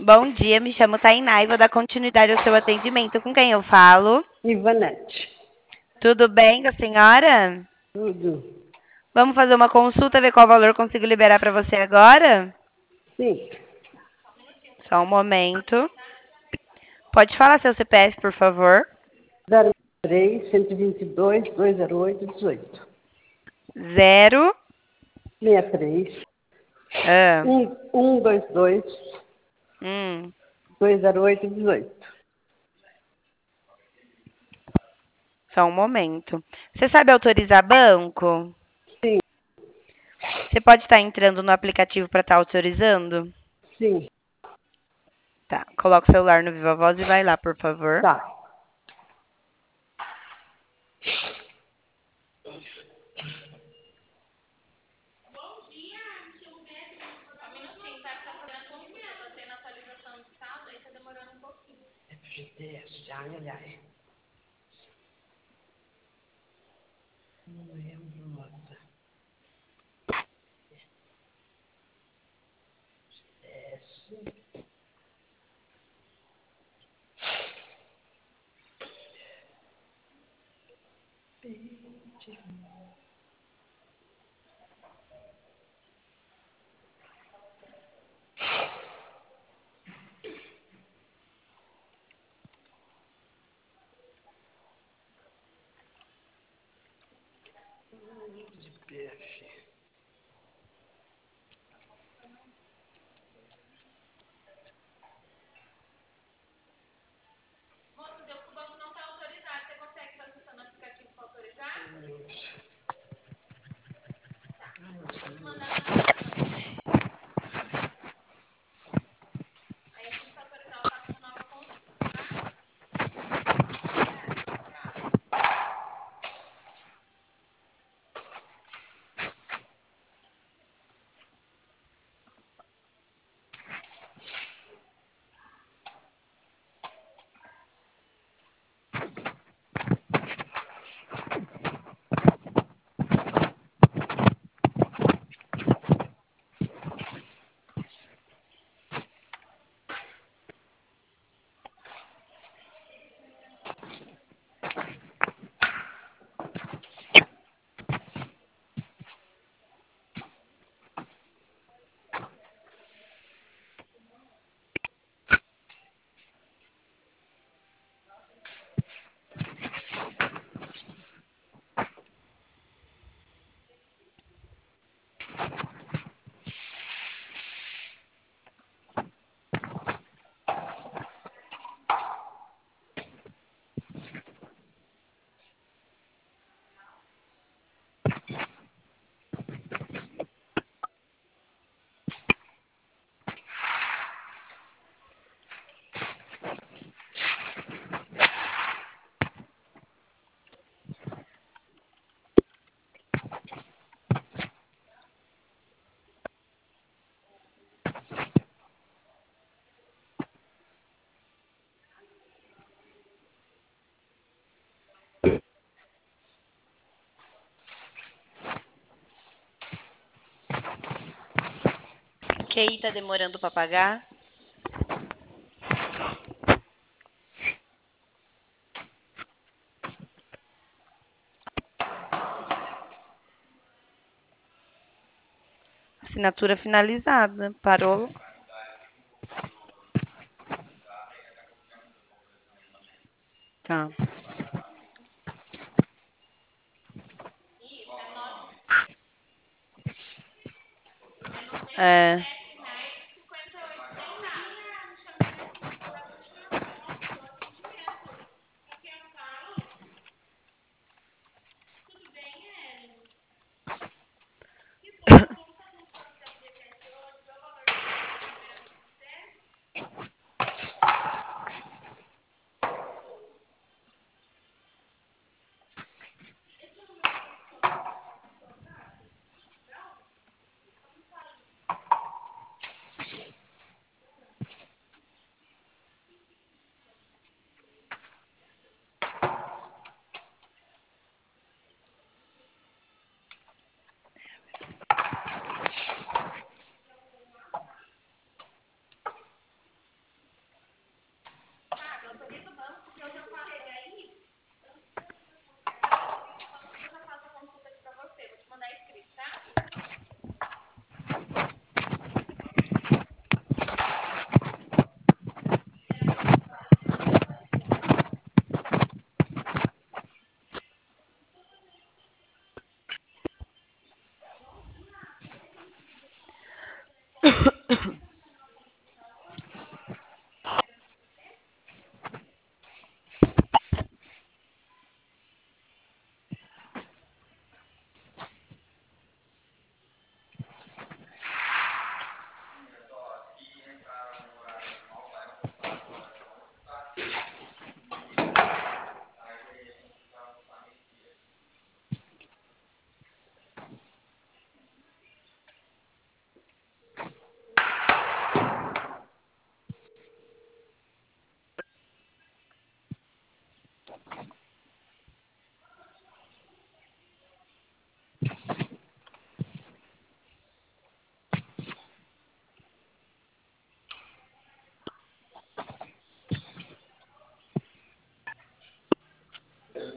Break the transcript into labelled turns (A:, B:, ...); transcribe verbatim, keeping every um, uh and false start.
A: Bom dia, me chamo Tainá e vou dar continuidade ao seu atendimento. Com quem eu falo?
B: Ivanete.
A: Tudo bem com a senhora?
B: Tudo.
A: Vamos fazer uma consulta, ver qual valor consigo liberar para você agora?
B: Sim.
A: Só um momento. Pode falar seu C P F, por favor?
B: zero três, cento e vinte e dois, duzentos e oito, dezoito.
A: Zero.
B: sessenta e três,
A: Ah,
B: cento e vinte e dois,
A: hum.
B: duzentos e oito, dezoito.
A: Só um momento. Você sabe autorizar banco?
B: Sim,
A: Você pode estar entrando no aplicativo para estar autorizando?
B: sim.
A: Tá. Coloca o celular no Viva Voz e vai lá, por favor.
B: Tá. Ai, ai, ai. Não lembro, moça. De peixe.
A: Q I tá demorando para pagar? Assinatura finalizada. Parou. Tá. É.